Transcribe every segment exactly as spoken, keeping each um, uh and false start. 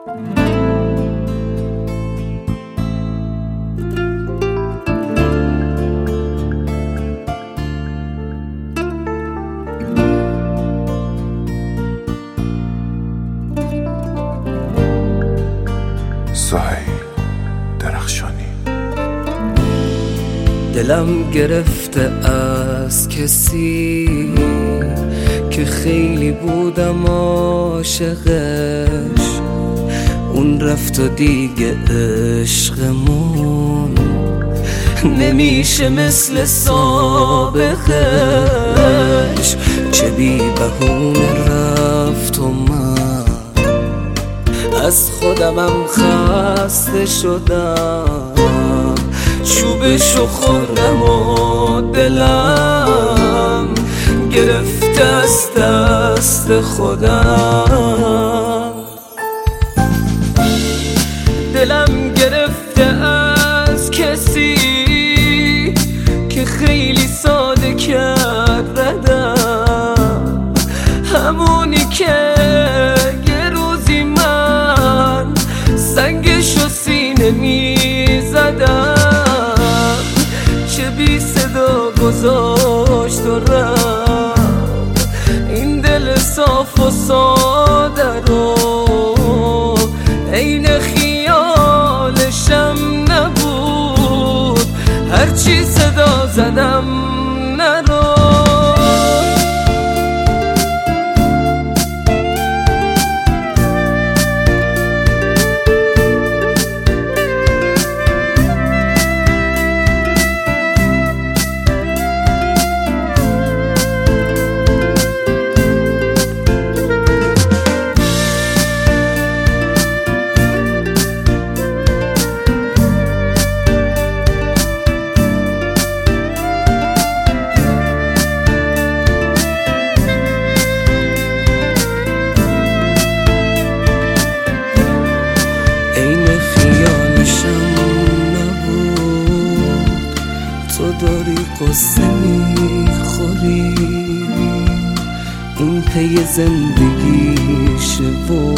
سهیل درخشانی. دلم گرفته از کسی که خیلی بودم عاشقش، اون رفت و دیگه عشقمون نمیشه مثل سابقش. چه بی بهونه رفت و من از خودمم خسته شدم، چوبشو خوردم و دلم گرفته از دست خودم. دلم گرفته از کسی که خیلی ساده کرد ردم، همونی که یه روزی من سنگشو سینه می زدم. چه بی صدا گذاشت و رفت این دل صاف و ساده رو، عین خیالشم نبود، هرچی صدا زدم نرو. تو داری قصه میخوری، این پی زندگیشه و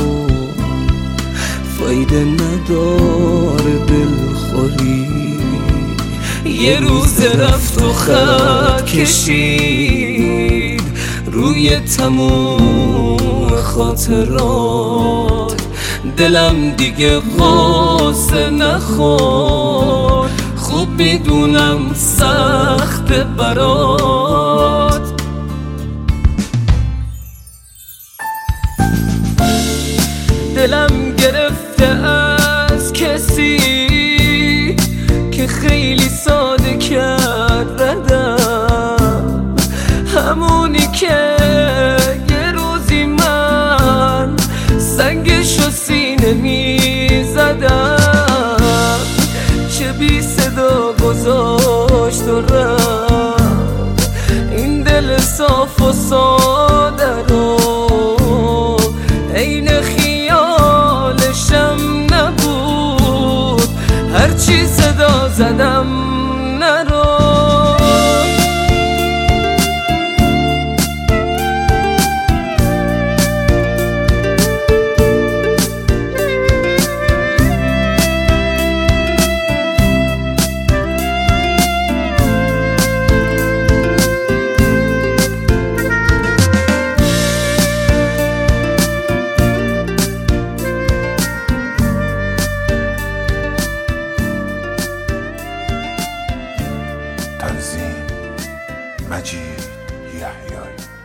فایده نداره دلخوری. یه روز رفت و خط کشید روی تموم خاطرات، دلم دیگه قصه نخور، خوب میدونم سخت برات. دلم گرفته از کسی که خیلی ساده کرد ردم، همونی که یه روزی من سنگشو سینه می زدم. چه بی صدا گذاشت و رفت این دل صاف و ساده رو، عین خیالشم نبود، هرچی صدا زدم نرو. تنظیم مجید یحیایی.